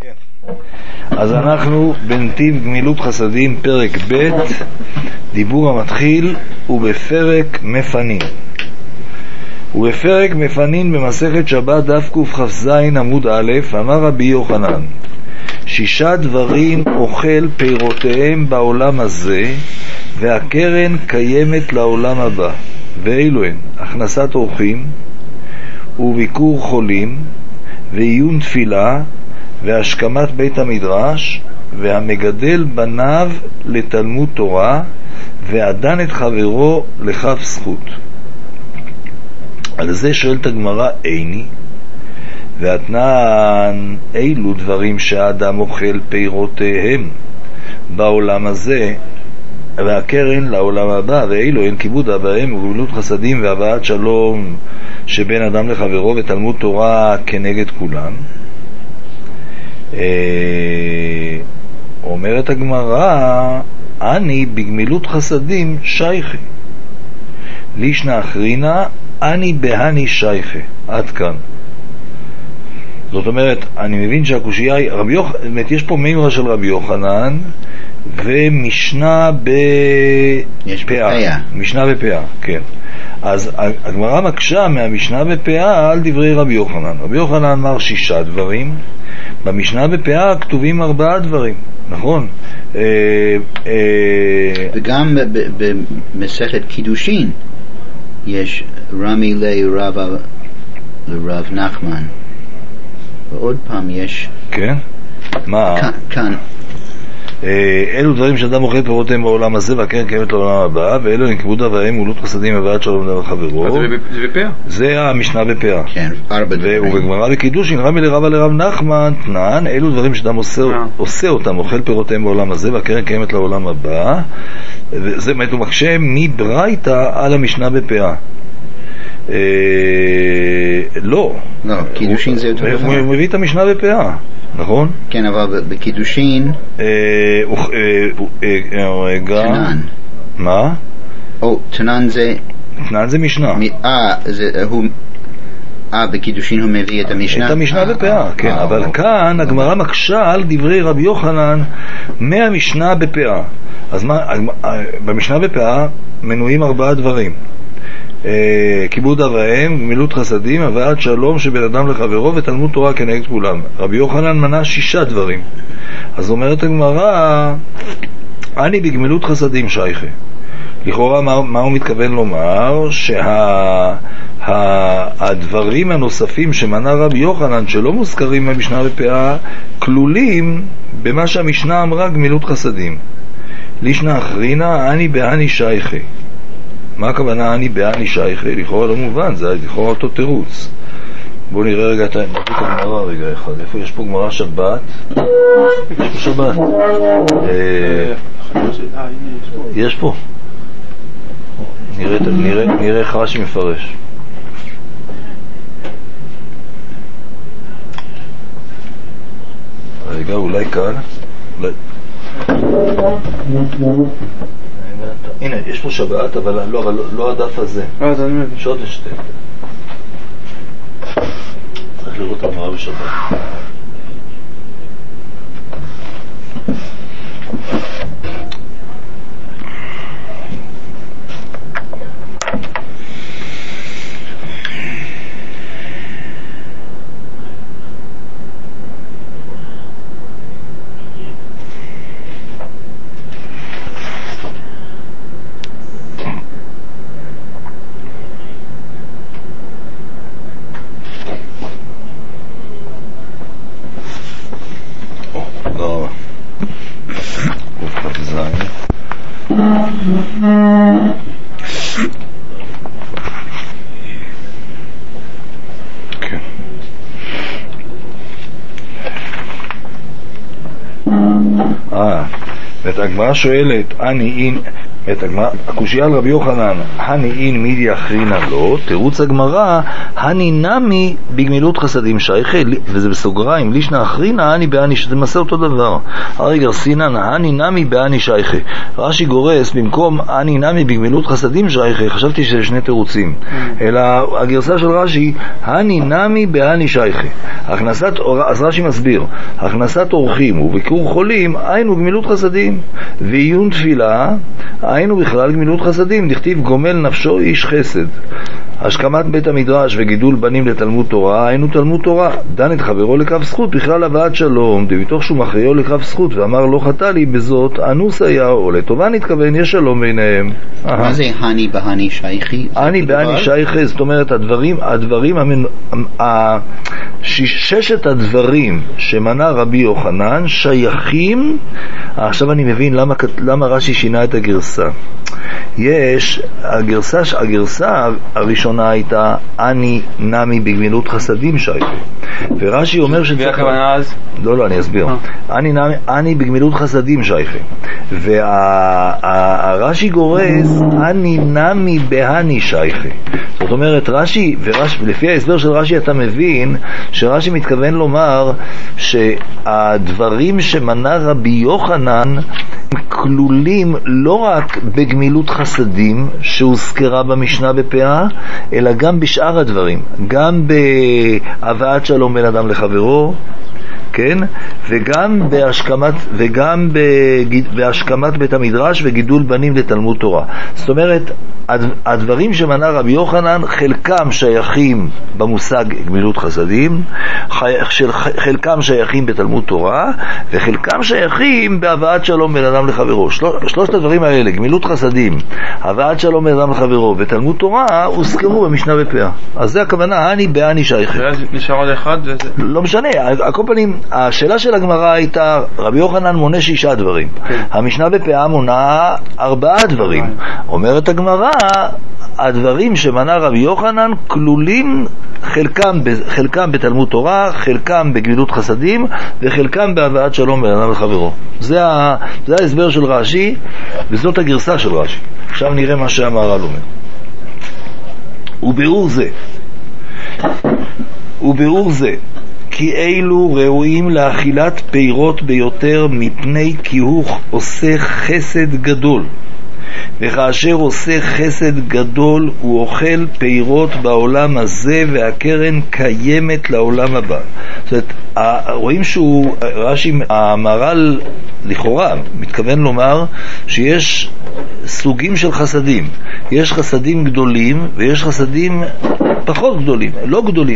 כן. אז אנחנו בנתיב גמילות חסדים פרק ב' דיבור המתחיל ובפרק מפנין. ובפרק מפנין במסכת שבת דף קכ"ז עמוד א' אמר רבי יוחנן 6 דברים אוכל פירותיהם בעולם הזה והקרן קיימת לעולם הבא, ואילו הן הכנסת אורחים וביקור חולים ועיון תפילה והשכמת בית המדרש והמגדל בניו לתלמוד תורה ועדן את חברו לכף זכות. על זה שואלת הגמרא איני ואתנן אילו דברים שהאדם אוכל פירותיהם בעולם הזה והקרן לעולם הבא, ואילו הן כיבוד אב ואם וגמילות חסדים והבאת שלום שבין אדם לחברו ותלמוד תורה כנגד כולם. אומרת הגמרא אני בגמילות חסדים שייכי לישנא אחרינא אני בהני שייכי. עד כאן. זאת אומרת, אני מבין שהקושייה היא יש פה מימרה של רבי יוחנן ומשנה בפאה. משנה בפאה, כן. אז הגמרא מקשה מהמשנה בפאה על דברי רבי יוחנן. רבי יוחנן אמר 6 דברים, במשנה בפאה כתובים 4 דברים, נכון? וגם במסכת קידושין יש רמי לרב נחמן, ועוד פעם יש כן? מה? כאן אלו דברים שאדם אוכל פירותיהם בעולם הזה והקרן קיימת לעולם הבא, ואלו הם כיבוד אב ואם וגמילות חסדים והבאת שלום בין חברו. זה בפאה? זה המשנה בפאה. כן, 4 דברים. ובגמרא בקידושין רמי לרב נחמן תנן אלו דברים שאדם עושה אותם, אוכל פירותיהם בעולם הזה והקרן קיימת לעולם הבא. זה באמת הוא מקשה מברייתא על המשנה בפאה. לא, קידושין זה יותר הוא מביא את המשנה בפאה, נכון? כן, אבל בקידושין תנן. מה? תנן זה משנה. בקידושין הוא מביא את המשנה. את המשנה בפאה, כן, אבל כאן הגמרא מקשה על דברי רבי יוחנן מהמשנה בפאה. אז מה, במשנה בפאה מנויים 4 דברים: כיבוד אב ואם, גמילות חסדים, הבאת שלום שבין אדם לחברו ותלמוד תורה כנגד כולם. רבי יוחנן מנה 6 דברים. אז אומרת הגמרא אני בגמילות חסדים שייכי. לכאורה מה הוא מתכוון לומר? שהדברים הנוספים שמנה רבי יוחנן שלא מוזכרים במשנה בפאה כלולים במה שהמשנה אמרה גמילות חסדים. לישנא אחרינא אני בהני שייכי. מה הכוונה אני בהני שייכי? לכאורה לא מובן, זה לכאורה אותו תירוץ. בואו נראה רגע את הגמרא רגע אחד. איפה יש פה גמרא שבת? יש פה שבת. יש פה. נראה איך רש"י מפרש. רגע, אולי כאן. הנה, יש פה שבת, אבל לא הדף הזה. שעות לשתי. צריך לראות הגמרא בשבת. הגמרא שואלת הקושיה על רבי יוחנן, הניעין מידי אחרינן לא, תירוץ הגמרא, הנינמי בגמילות חסדים שייכי, וזה בסוגריים, לישנה אחרינה, אני באני, שזה למעשה אותו דבר. הרי גרסינן, הנינמי באני שייכי. רש"י גורס, במקום הנינמי בגמילות חסדים שייכי, חשבתי שזה שני תירוצים, אלא הגרסה של רש"י, הנינמי באני שייכי. אז רש"י מסביר, הכנסת אורחים וביקור חולים, היינו גמילות חסדים, ועיון תפילה, היינו בכלל גמילות חסדים. דכתיב גומל נפשו איש חסד. השכמת בית המדרש וגידול בנים לתלמוד תורה, היינו תלמוד תורה. דן את חברו לקו זכות, בכלל הבאת שלום, דמתוך שהוא מכריעו לקו זכות, ואמר לא חטא לי בזאת, אנוס היה, או לטובה נתכוון, יש שלום ביניהם. מה זה הני בהני שייכי? הני בהני שייכי, זאת אומרת, ששת הדברים שמנה רבי יוחנן שייכים. עכשיו אני מבין למה רש"י שינה את הגרסה. הגרסה הראשונה הייתה אני נמי בגמילות חסדים שייכי, ורש"י אומר שצריך... והכוונה אז? לא, אני אסביר. אני בגמילות חסדים שייכי, והרש"י גורס אני נמי בהני שייכי. זאת אומרת, לפי ההסבר של רש"י אתה מבין שרש"י מתכוון לומר שהדברים שמנה רבי יוחנן כלולים לא רק בגמילות חסדים שהוזכרה במשנה בפאה, אלא גם בשאר הדברים, גם בהבאת שלום בין אדם לחברו, כן? וגם בהשכמת בית המדרש וגידול בנים לתלמוד תורה. זאת אומרת, הדברים שמנה רבי יוחנן חלקם שייכים במושג גמילות חסדים, חלקם שייכים בתלמוד תורה, וחלקם שייכים בהבאת שלום בין אדם לחברו. שלושת הדברים האלה, גמילות חסדים, הבאת שלום בין אדם לחברו ותלמוד תורה, הוזכרו במשנה בפאה. אז זה הכוונה, אני בהני שייכי. נשאר עוד אחד? לא משנה, על כל פנים, השאלה של הגמרא הייתה, רבי יוחנן מונה 6 דברים, המשנה בפאה מונה 4 דברים. אומרת הגמרא, הדברים שמנה רבי יוחנן כלולים חלקם בתלמוד תורה, חלקם בגמילות חסדים, וחלקם בהבאת שלום בין אדם לחברו. זה ההסבר של רש"י, וזאת הגרסה של רש"י. עכשיו נראה מה שהמהר"ל אומר. ובירור זה כי אלו ראויים לאכילת פירות ביותר, מפני כי הוא עושה חסד גדול, וכאשר עושה חסד גדול הוא אוכל פירות בעולם הזה, והקרן קיימת לעולם הבא. זאת אומרת, רואים שהוא, המהר"ל לכאורה מתכוון לומר שיש סוגים של חסדים. יש חסדים גדולים ויש חסדים פחות גדולים, לא גדולים.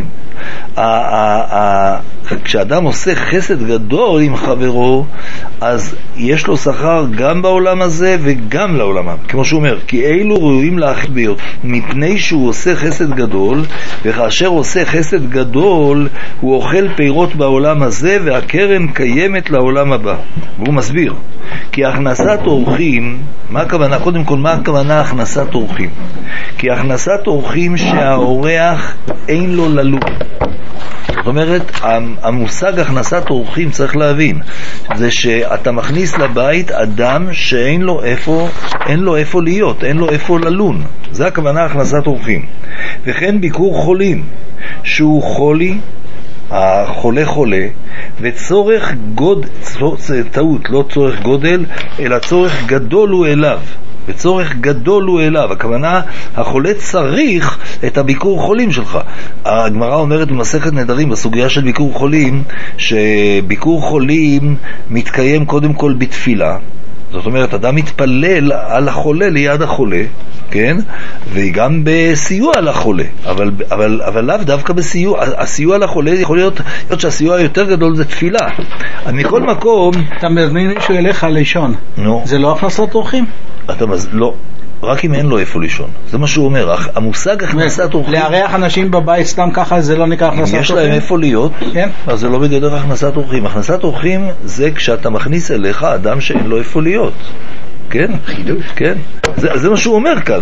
כשאדם עושה חסד גדול עם חברו, אז יש לו שכר גם בעולם הזה וגם לעולם הבא. כמו שהוא אומר, כי אלו ראויים לאכיל ביותר, מפני שהוא עושה חסד גדול, וכאשר עושה חסד גדול הוא אוכל פירות בעולם הזה, והקרן קיימת לעולם הבא. והוא מסביר, כי הכנסת אורחים, מה הכוונה? קודם כל, מה הכוונה הכנסת אורחים? כי הכנסת אורחים שהאורח אין לו ללון. זאת אומרת, המושג הכנסת אורחים, צריך להבין, זה שאתה מכניס לבית אדם שאין לו איפה להיות, אין לו איפה ללון. זה הכוונה הכנסת אורחים. וכן ביקור חולים, שהוא החולה חולה, וצורך טעות, לא צורך גודל, אלא צורך גדול הוא אליו. וצורך גדול הוא אליו. הכוונה, החולה צריך את הביקור חולים שלך. הגמרא אומרת במסכת נדרים בסוגיה של ביקור חולים, שביקור חולים מתקיים קודם כל בתפילה. זאת אומרת, אדם מתפלל על החולה ליד החולה, כן? וגם בסיוע לחולה, אבל לאו דווקא בסיוע. הסיוע לחולה יכול להיות שהסיוע היותר גדול זה תפילה. מכל מקום, אתה מזמין מישהו אליך לישון, זה לא הכנסת אורחים? לא, רק אם אין לו איפה לישון. זה מה שהוא אומר. המושג הכנסת אורחים, לארח אנשים בבית סתם ככה, זה לא נקרא הכנסת אורחים. יש להם איפה להיות, אז זה לא בגדר הכנסת אורחים. הכנסת אורחים זה כשאתה מכניס אליך אדם שאין לו איפה להיות. כן? חידוש. כן. זה מה שהוא אומר כאן.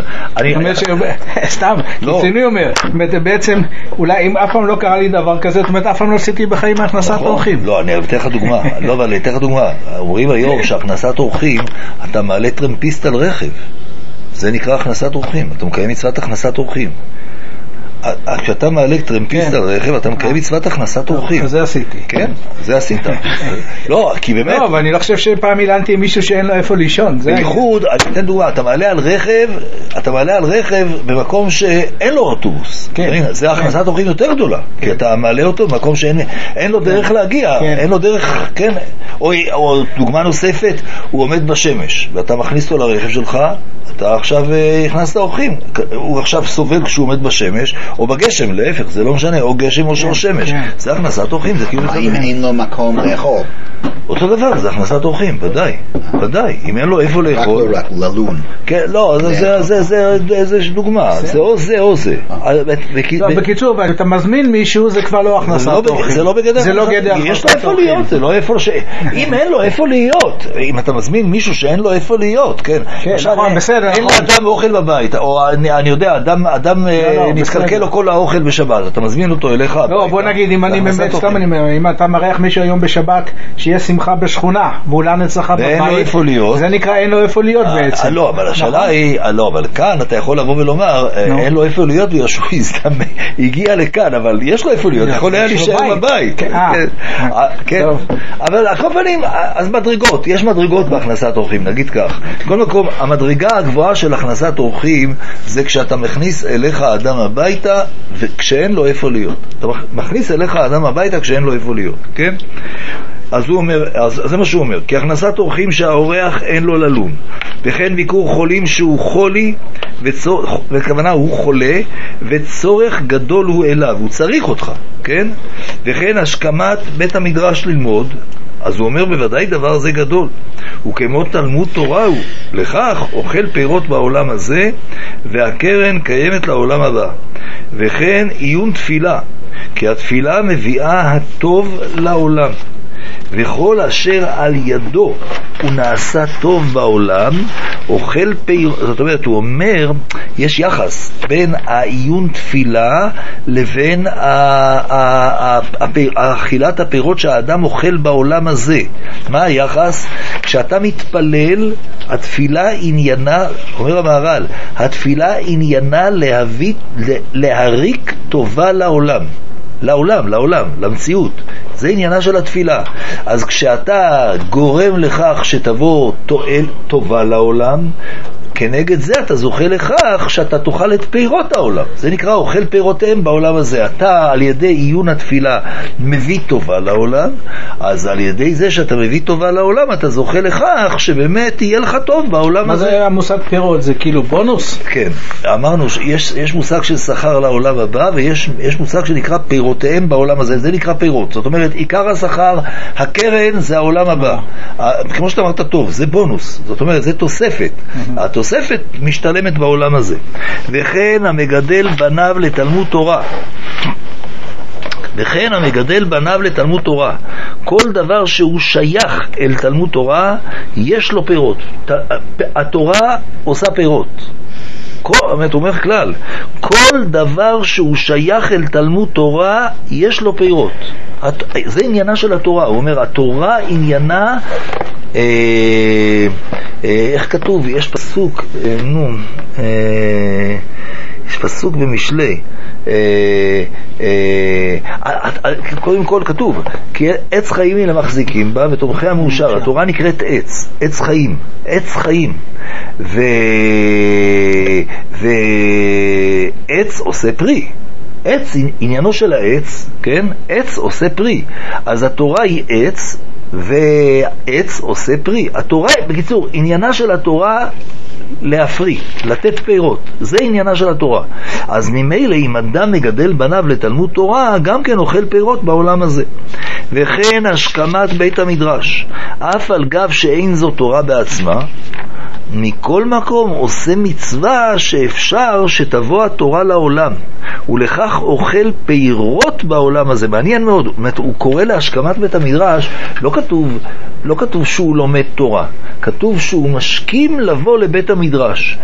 סתם, קיצוני אומר. בעצם, אולי אם אף פעם לא קרה לי דבר כזה, זאת אומרת, אף פעם לא עשיתי בחיים הכנסת אורחים. לא, אני אתן לך דוגמה. לא, אבל אתן לך דוגמה. אומרים היום שהכנסת אורחים, אתה מעלה טרמפיסט על רכב. זה נקרא הכנסת אורחים. אתה מקיים מצוות הכנסת אורחים. כשאתה מעלה טרמפיסט על רכב, אתה מקיים מצוות הכנסת אורחים. זה עשיתי. כן, זה עשית. לא, כי באמת... לא, אבל אני לא חושב שפעם אילנתי מישהו שאין לו איפה לישון. בייחוד, אני אתן דוגמה, אתה מעלה על רכב במקום שאין לו אוטובוס. זה הכנסת אורחים יותר גדולה, כי אתה מעלה אותו במקום שאין לו דרך להגיע, אין לו דרך, כן. או דוגמה נוספת, הוא עומד בשמש, ואתה מכניס אותו לרכב שלך, אתה עכשיו הכנסת אורחים. הוא עכשיו סובל כשהוא עומד בשמש, או בגשם, להפך, זה לא משנה, או גשם או שמש. זה הכנסת אורחים, זה כאילו... אם אין לו מקום לאכול? אותו דבר, זה הכנסת אורחים, ודאי. אם אין לו איפה לאכול... רק ללון. כן, לא, זה דוגמה, זה או זה. בקיצור, אתה מזמין מישהו, זה כבר לא הכנסת אורחים. זה לא בגדר. יש לו איפה להיות, זה לא איפה ש... אם אין לו איפה להיות, אם אתה מזמין מישהו שאין לו איפה להיות, כן. נכון, בסדר. אין לו אדם אוכל בבית, או אני יודע, אדם נתקלקל לו כל האוכל בשבת, אתה מזמין אותו אליך. לא, בוא נגיד, אם אתה מריח מישהו היום בשבת, שיהיה שמחה בשכונה, ואולי נצלחה בבית, ואין לו איפה להיות. זה נקרא אין לו איפה להיות בעצם. לא, אבל השאלה היא, אבל כאן אתה יכול לבוא ולומר, אין לו איפה להיות, בגלל שהוא הגיע לכאן, אבל יש לו איפה להיות, יכול היה להישאר בבית. כן. אבל על כל פנים, אז מדרגות, יש מדרגות בהכנסת אורחים, נגיד כך. כל מקום, המדרגה הגבוהה של הכנסת אורחים, זה כשאתה מכניס אליך האדם הביתה, וכשאין לו איפה להיות. אתה מכניס אליך האדם הביתה כשאין לו איפה להיות, כן? אז הוא אומר, אז זה מה שהוא אומר, כי הכנסת אורחים שהאורח אין לו ללון, וכן ביקור חולים שהוא חולי, וכוונה הוא חולה, וצורך גדול הוא אליו, הוא צריך אותך, כן? וכן השכמת בית המדרש ללמוד, אז הוא אומר בוודאי דבר זה גדול, וכמו תלמוד תורה הוא, לכך אוכל פירות בעולם הזה, והקרן קיימת לעולם הבא. וכן עיון תפילה, כי התפילה מביאה הטוב לעולם, וכל אשר על ידו הוא נעשה טוב בעולם, אוכל פירות. זאת אומרת, הוא אומר, יש יחס בין העיון תפילה לבין אכילת הפירות שהאדם אוכל בעולם הזה. מה היחס? כשאתה מתפלל, התפילה עניינה, אומר המהר"ל, התפילה עניינה להריק טובה לעולם, למציאות. זה עניינה של התפילה. אז כשאתה גורם לכך שתבוא טובה לעולם, כנגד זה אתה זוכה לכך שאתה תאכל את פירות העולם. זה נקרא אוכל פירותיהם בעולם הזה. אתה על ידי עיון התפילה מביא טובה לעולם, אז על ידי זה שאתה מביא טובה לעולם אתה זוכה לכך שבאמת יהיה לך טוב בעולם הזה. מה זה המושג פירות? זה כאילו בונוס? כן, אמרנו שיש מושג של שכר לעולם הבא, ויש מושג שנקרא פירותיהם בעולם הזה. זה נקרא פירות. זאת אומרת, עיקר השכר, הקרן זה העולם הבא. כמו שאתה אמרת טוב, זה בונוס. זאת אומרת, זה תוספת. התוספת משתלמת בעולם הזה. וכן המגדל בניו לתלמוד תורה. וכן המגדל בניו לתלמוד תורה. כל דבר שהוא שייך אל תלמוד תורה, יש לו פירות. התורה עושה פירות. הוא אומר כלל, כל דבר שהוא שייך אל תלמוד תורה, יש לו פירות. זה עניינה של התורה. הוא אומר, התורה עניינה, איך כתוב? יש פסוק, יש פסוק במשלי, קודם כל כתוב, כי עץ חיים היא למחזיקים בה ותומכי המאושר. התורה נקראת עץ חיים, ועץ עושה פרי. עץ, עניינו של העץ, כן? עץ עושה פרי. אז התורה היא עץ, ועץ עושה פרי. התורה, בקיצור, עניינה של התורה להפרי, לתת פירות. זה עניינה של התורה. אז ממילא אם אדם מגדל בניו לתלמוד תורה, גם כן אוכל פירות בעולם הזה. וכן השכמת בית המדרש, אף על גב שאין זו תורה בעצמה, מכל מקום עושה מצווה שאפשר שתבוא התורה לעולם, ולכך אוכל פירות בעולם הזה. מעניין מאוד, הוא קורא להשכמת בית המדרש, לא כתוב שהוא לומד תורה, כתוב שהוא משכים לבוא לבית המדרש.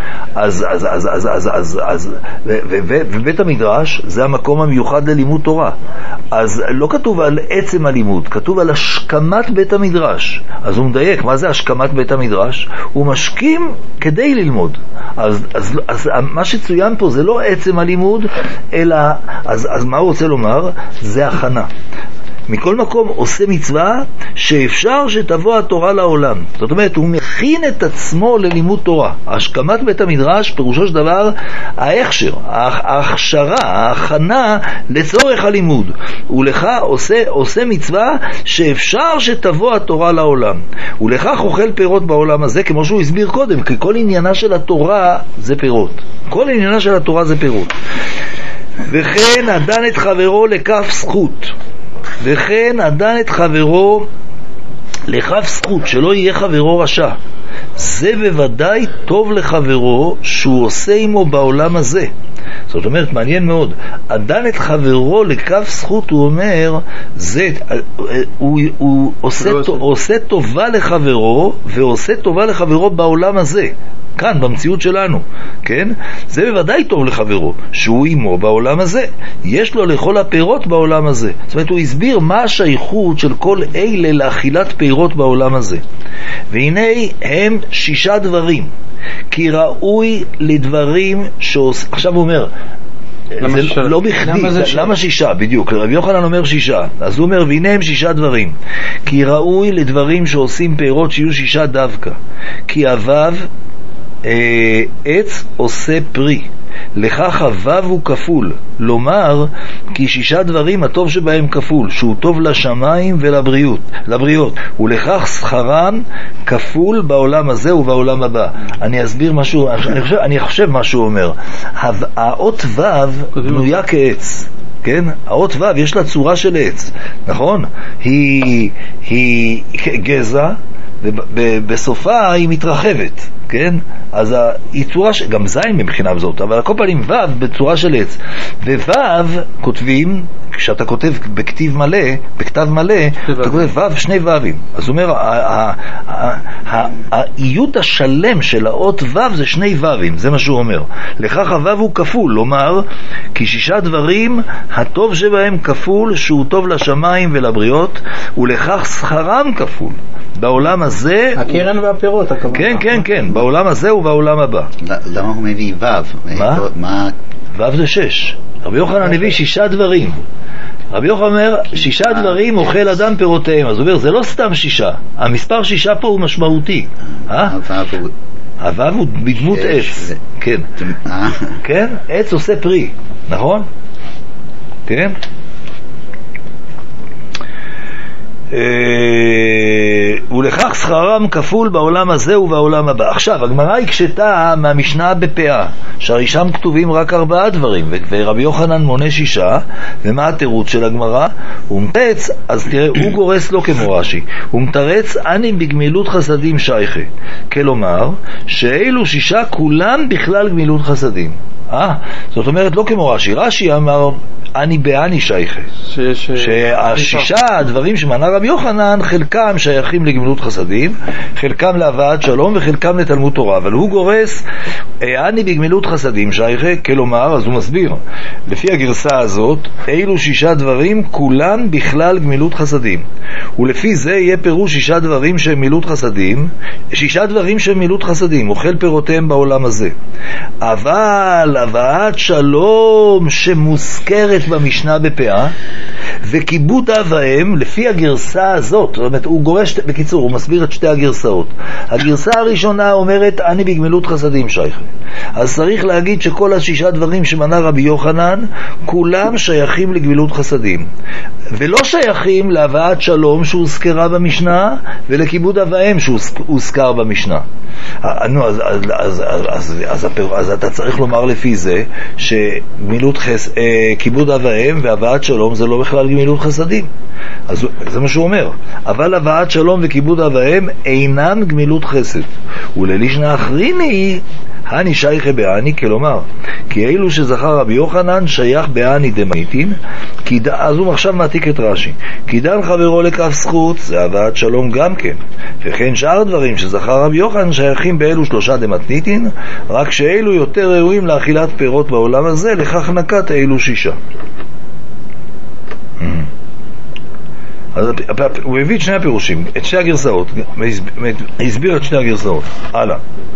ובית המדרש זה המקום המיוחד ללימוד תורה, אז לא כתוב על עצם הלימוד, כתוב על השכמת בית המדרש. אז הוא מדייק, מה זה השכמת בית המדרש? הוא משכים כדי ללמוד. אז מה שצוין פה זה לא עצם הלימוד, אלא, אז מה הוא רוצה לומר? זה הכנה. מכל מקום עושה מצווה שאפשר שתבוא התורה לעולם. זאת אומרת, הוא מכין את עצמו ללימוד תורה. השכמת בית המדרש פירושו של דבר ההכשר, ההכשרה, ההכנה לצורך הלימוד. ולך עושה מצווה שאפשר שתבוא התורה לעולם. ולכך אוכל פירות בעולם הזה, כמו שהוא הסביר קודם, כי כל עניינה של התורה זה פירות. כל עניינה של התורה זה פירות. וכן הדן את חברו לכף זכות. וכן הדן את חברו לכף זכות, שלא יהיה חברו רשע. זה בוודאי טוב לחברו שהוא עושה עמו בעולם הזה. זאת אומרת, מעניין מאוד, הדן את חברו לכף זכות, הוא אומר, הוא עושה טובה לחברו, ועושה טובה לחברו בעולם הזה. כאן, במציאות שלנו, כן? זה בוודאי טוב לחברו, שהוא עמו בעולם הזה. יש לו לכל הפירות בעולם הזה. זאת אומרת, הוא הסביר מה השייכות של כל אלה לאכילת פירות בעולם הזה. והנה הם 6 דברים. כי ראוי לדברים עכשיו הוא אומר, לא בכדי, למה 6? בדיוק, רבי יוחנן אומר 6, אז הוא אומר, והנה הם 6 דברים. כי ראוי לדברים שעושים פירות שיהיו 6 דווקא. כי אבב עץ עושה פרי, לכך הוו הוא כפול, לומר כי 6 דברים הטוב שבהם כפול, שהוא טוב לשמיים ולבריות, ולכך שכרם כפול בעולם הזה ובעולם הבא. אני אסביר משהו, אני חושב מה שהוא אומר. האות וו בנויה כעץ, כן? האות וו יש לה צורה של עץ, נכון? היא גזע, ובסופה היא מתרחבת, כן? אז היא צורה, גם זין מבחינה זאת, אבל הכל פעמים וו בצורה של עץ. ווו כותבים, כשאתה כותב בכתב מלא, אתה כותב וו 2 וווים. אז הוא אומר, האיות השלם של האות וו זה 2 וווים, זה מה שהוא אומר. לכך הוו הוא כפול, לומר, כי 6 דברים הטוב שבהם כפול, שהוא טוב לשמיים ולבריות, ולכך שכרם כפול. בעולם הזה, הקרן והפירות, כן, כן, כן, בעולם הזה ובעולם הבא. למה הוא מביא וו? וו זה 6. רבי יוחנן הביא 6 דברים. רבי יוחנן אומר 6 דברים אוכל אדם פירותיהם. אז הוא אומר, זה לא סתם 6, המספר 6 פה הוא משמעותי. הוו הוא בדמות עץ. כן, כן, עץ עושה פרי, נכון? כן? ולכך שכרם כפול בעולם הזה ובעולם הבא. עכשיו, הגמרא הקשתה מהמשנה בפאה, שהרי שם כתובים רק 4 דברים, ורבי יוחנן מונה 6, ומה התירוץ של הגמרא? הוא מתרץ, אז תראה, הוא גורס לא כמו רש"י, הוא מתרץ אני בגמילות חסדים שייכה, כלומר, שאלו 6 כולם בכלל גמילות חסדים. זאת אומרת, לא כמו רש"י, רש"י אמר אני בעני שייכה, ש6 הדברים שמנה רבי יוחנן חלקם שייכים לגמילות חסדים, חלקם להבאת שלום וחלקם לתלמוד תורה, אבל הוא גורס אני בגמילות חסדים שייכה, כלומר, אז הוא מסביר, לפי הגרסה הזאת אילו 6 דברים כולם בכלל גמילות חסדים, ולפי זה יהיה פירוש 6 דברים שהם מילות חסדים, 6 דברים שהם מילות חסדים, אוכל פירותיהם בעולם הזה. אבל הבאת שלום שמוזכרת במשנה בפאה וכיבוד אב ואם, לפי הגרסה הזאת, זאת אומרת, הוא גורש, בקיצור, הוא מסביר את 2 הגרסאות. הגרסה הראשונה אומרת אני בגמילות חסדים שייכה, אז צריך להגיד שכל 6 דברים שמנה רבי יוחנן כולם שייכים לגמילות חסדים, ולא שייכים להבאת שלום שהוזכרה במשנה ולכיבוד אב ואם שהוזכר במשנה. אז אתה צריך לומר לפי זה שכיבוד אב ואם והבאת שלום זה לא בכלל גמילות חסדים. אז זה מה שהוא אומר. אבל הבאת שלום וכיבוד אב ואם אינם גמילות חסד. וללישנא אחריני הני שייכי בעני, כלומר, כי אילו שזכר רבי יוחנן שייך בעני דמייטין, אז הוא עכשיו מעתיק את רש"י. כי דן חברו לכף זכות, זה הבאת שלום גם כן. וכן שאר דברים שזכר רבי יוחנן שייכים באלו שלושה דמתניתין, רק שאלו יותר ראויים לאכילת פירות בעולם הזה, לכך נקט אלו שישה. אז הוא הביא את שני הפירושים, את שני הגרסאות, הסביר את שני הגרסאות. הלאה.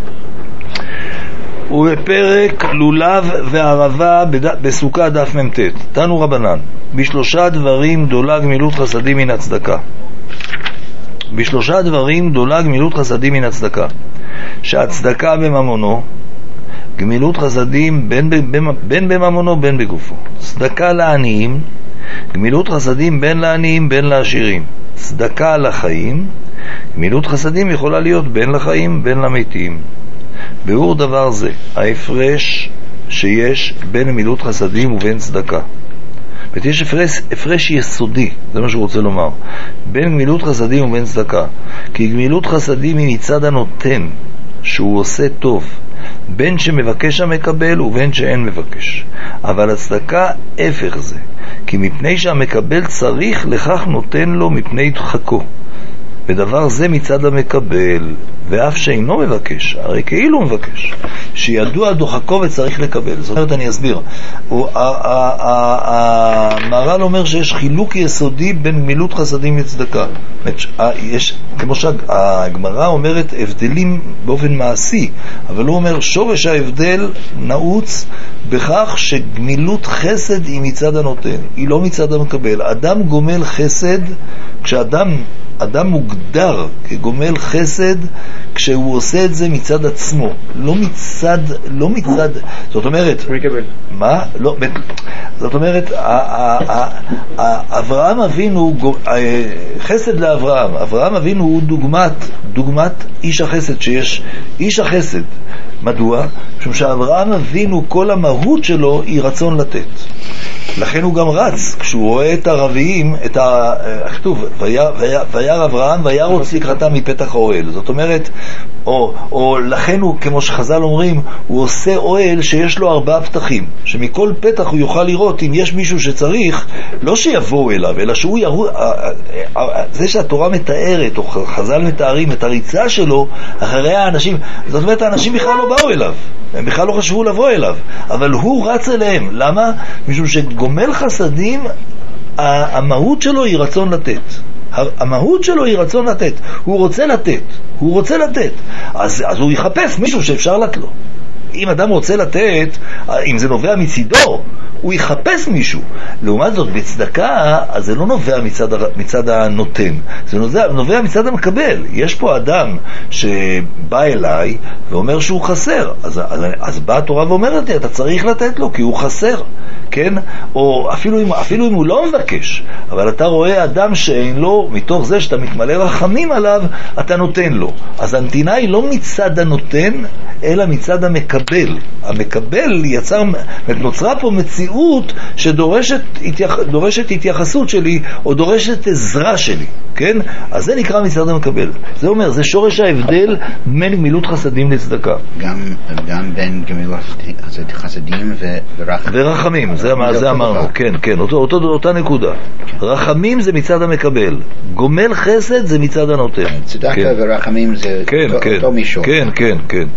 ובפרק לולב וערבה בסוכה דף מ"ט, תנו רבנן, בשלושה דברים גדולה גמילות חסדים מן הצדקה. בשלושה דברים גדולה גמילות חסדים מן הצדקה, שהצדקה בממונו, גמילות חסדים בין בממונו בין בגופו. צדקה לעניים, גמילות חסדים בין לעניים בין לעשירים. צדקה לחיים, גמילות חסדים יכולה להיות בין לחיים בין למתים. ביאור דבר זה, ההפרש שיש בין גמילות חסדים ובין צדקה. יש הפרש יסודי, זה מה שהוא רוצה לומר, בין גמילות חסדים ובין צדקה. כי גמילות חסדים היא מצד הנותן, שהוא עושה טוב, בין שמבקש המקבל ובין שאין מבקש. אבל הצדקה הפך זה, כי מפני שהמקבל צריך, לכך נותן לו מפני דחקו. ודבר זה מצד המקבל, ואף שאינו מבקש, הרי כאילו מבקש, שידוע דוחקו וצריך לקבל. זאת אומרת, אני אסביר. המהר"ל אומר שיש חילוק יסודי בין גמילות חסדים לצדקה. יש, כמו שהגמרא אומרת, הבדלים באופן מעשי, אבל הוא אומר, שורש ההבדל נעוץ בכך שגמילות חסד היא מצד הנותן, היא לא מצד המקבל. אדם גומל חסד, אדם מוגדר כגומל חסד כשהוא עושה את זה מצד עצמו, לא מצד, זאת אומרת, מה? לא, זאת אומרת, אברהם אבינו, חסד לאברהם, אברהם אבינו הוא דוגמת איש החסד שיש, איש החסד. מדוע? משום שאברהם אבינו, כל המהות שלו היא רצון לתת. לכן הוא גם רץ, כשהוא רואה את הרביעים, כתוב, וירא אברהם וירוץ לקראתם מפתח האוהל. זאת אומרת, או לכן הוא, כמו שחז"ל אומרים, הוא עושה אוהל שיש לו 4 פתחים, שמכל פתח הוא יוכל לראות אם יש מישהו שצריך, לא שיבואו אליו, אלא שהוא ירוץ. זה שהתורה מתארת, או חז"ל מתארים את הריצה שלו אחרי האנשים, זאת אומרת, האנשים בכלל לא באו אליו, הם בכלל לא חשבו לבוא אליו, אבל הוא רץ אליהם. למה? משום שגומל חסדים, המהות שלו היא רצון לתת. המהות שלו היא רצון לתת. הוא רוצה לתת. אז הוא יחפש מישהו שאפשר לתת לו. אם אדם רוצה לתת, אם זה נובע מצידו, הוא יחפש מישהו. לעומת זאת, בצדקה, אז זה לא נובע מצד הנותן, זה נובע מצד המקבל. יש פה אדם שבא אליי ואומר שהוא חסר, אז באה התורה ואומרת לי, אתה צריך לתת לו כי הוא חסר, כן? או אפילו אם הוא לא מבקש, אבל אתה רואה אדם שאין לו, מתוך זה שאתה מתמלא רחמים עליו, אתה נותן לו. אז הנתינה היא לא מצד הנותן, אלא מצד המקבל. המקבל נוצרה פה מציאות שדורשת התייחסות שלי, או דורשת עזרה שלי, כן? אז זה נקרא מצד המקבל. זה אומר, זה שורש ההבדל בין גמילות חסדים לצדקה. גם בין גמילות חסדים ורחמים, זה אמרנו, כן, אותה נקודה. רחמים זה מצד המקבל, גומל חסד זה מצד הנותן. צדקה ורחמים זה אותו מישור. כן.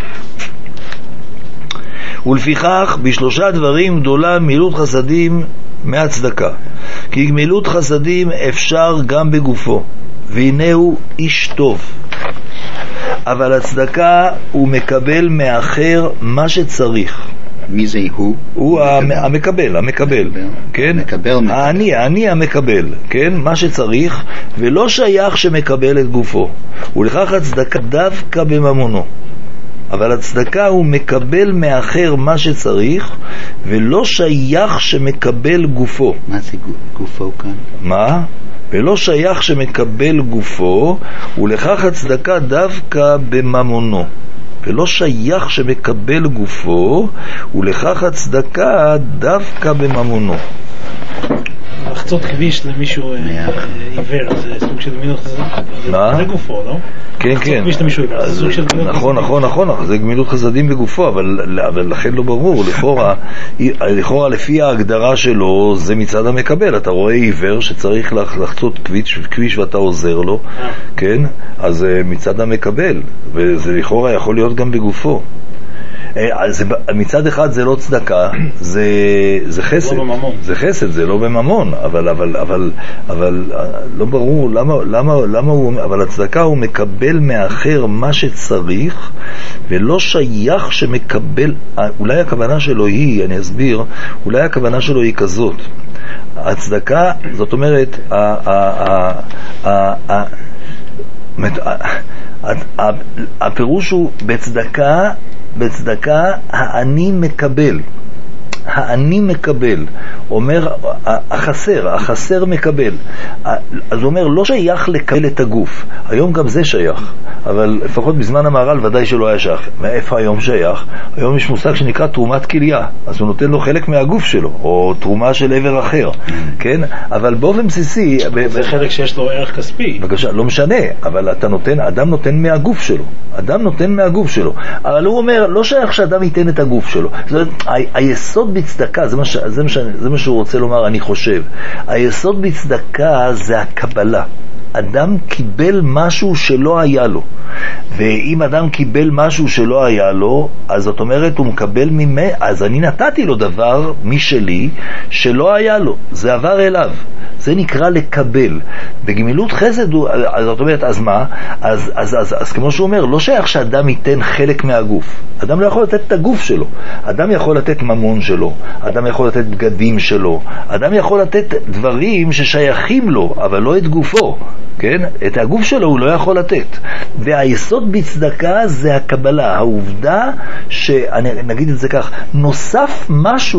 ולפיכך בשלושה דברים גדולה גמילות חסדים מהצדקה, כי גמילות חסדים אפשר גם בגופו, והנה הוא איש טוב, אבל הצדקה הוא מקבל מאחר מה שצריך. מי זה הוא? הוא המקבל, כן? אני המקבל, כן? מה שצריך, ולא שייך שמקבל את גופו, ולכך הצדקה דווקא בממונו. אבל הצדקה הוא מקבל מאחר מה שצריך, ולא שייך שמקבל גופו. מה זה גופו כאן? מה? ולא שייך שמקבל גופו, ולכך הצדקה דווקא בממונו. ולא שייך שמקבל גופו, ולכך הצדקה דווקא בממונו. לחצות כביש למישהו עיוור, זה סוג של גמילות חסדים. זה גופו, לא? כן, כן. כביש למישהו עיוור, זה סוג של גמילות חסדים. נכון, זה גמילות חסדים בגופו, אבל לכן לא ברור, לכאורה לפי ההגדרה שלו זה מצד המקבל. אתה רואה עיוור שצריך לחצות כביש ואתה עוזר לו, כן? אז מצד המקבל, וזה לכאורה יכול להיות גם בגופו. אז מצד אחד זה לא צדקה, זה חסד, זה חסד, זה לא בממון, אבל לא ברור למה הוא, אבל הצדקה הוא מקבל מאחר מה שצריך, ולא שייך שמקבל, אולי הכוונה שלו היא, אני אסביר, אולי הכוונה שלו היא כזאת, הצדקה, זאת אומרת, הפירוש הוא בצדקה האני מקבל, האני מקבל, אומר החסר מקבל. אז הוא אומר לא שייך לקבל את הגוף, היום גם זה שייך, אבל לפחות בזמן המהר"ל ודאי שלא היה שייך. מאיפה היום שייך? היום יש מושג שנקרא תרומת כליה, אז הוא נותן לו חלק מהגוף שלו, או תרומה של עבר אחר, כן? אבל באופן בסיסי זה חלק שיש לו ערך כספי, בבקשה, לא משנה, אבל אתה נותן, אדם נותן מהגוף שלו, אדם נותן מהגוף שלו, אבל הוא אומר לא שייך שאדם ייתן את הגוף שלו. זאת אומרת, היסוד בצדקה, זה מה שהוא רוצה לומר, אני חושב, היסוד בצדקה זה הקבלה. אדם קיבל משהו שלא היה לו, ואם אדם קיבל משהו שלא היה לו, אז זאת אומרת הוא מקבל אז אני נתתי לו דבר משלי שלא היה לו, זה עבר אליו, זה נקרא לקבל. בגמילות חסד אז זאת אומרת, אז מה? אז כמו שהוא אומר, לא שייך שאדם ייתן חלק מהגוף, אדם לא יכול לתת את הגוף שלו, אדם יכול לתת ממון שלו, אדם יכול לתת בגדים שלו, אדם יכול לתת דברים ששייכים לו, אבל לא את גופו, כן? את הגוף שלו הוא לא יכול לתת. והיסוד בצדקה זה הקבלה, העובדה שנגיד את זה כך, נוסף